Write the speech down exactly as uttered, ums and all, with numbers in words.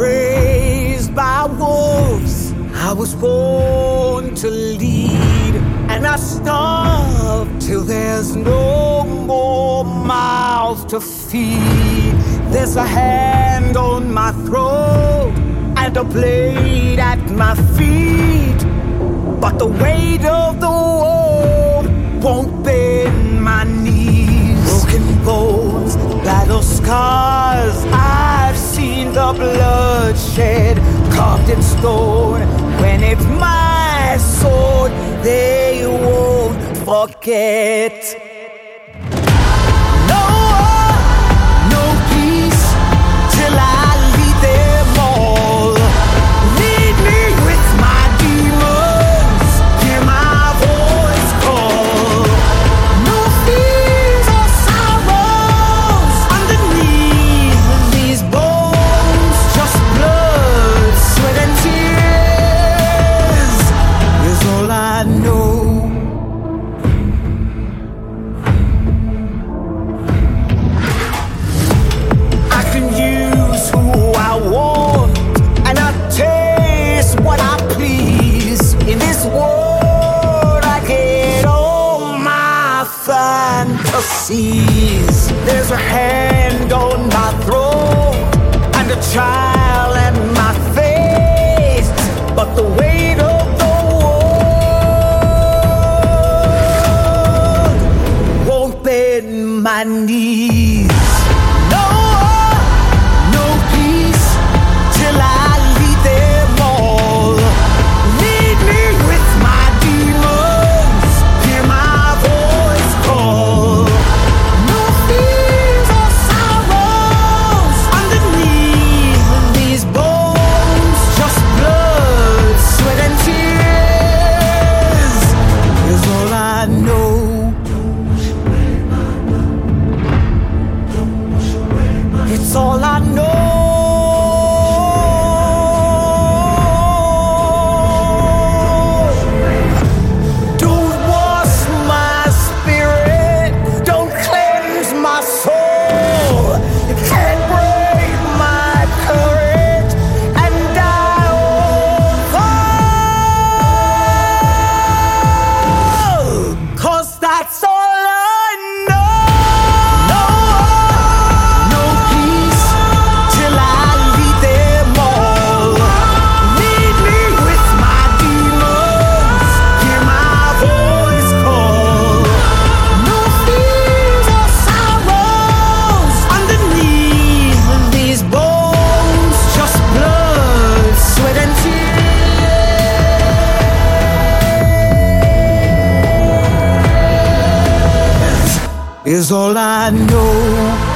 raised by wolves. I was born to lead, and I starve till there's no more mouths to feed. There's a hand on my throat and a blade at my feet, but the weight of the world won't bend my knees. Broken bones, battle scars, I've seen the bloodshed carved in stone. When it's my sword, they won't forget. No, no peace till I lead them all. Lead me with my demons, hear my voice call. No fears or sorrows underneath these bones, just blood, sweat and tears is all I know. I can use who I want, and I taste what I please. In this world I get all my fantasies. There's a hand on my throat and a child at my face, but the weight of the world won't bend my knees. No, no peace till I lead them all. Lead me with my demons, hear my voice call. No fears or sorrows underneath these bones, just blood, sweat and tears is all I know. It's all I know. Don't wash my spirit, don't cleanse my soul. You can't break my courage, and I won't fall, 'cause that's all I know. No, no peace till I lead them all. Lead me with my demons, hear my voice call. No fears or sorrows underneath these bones, just blood, sweat and tears is all I know.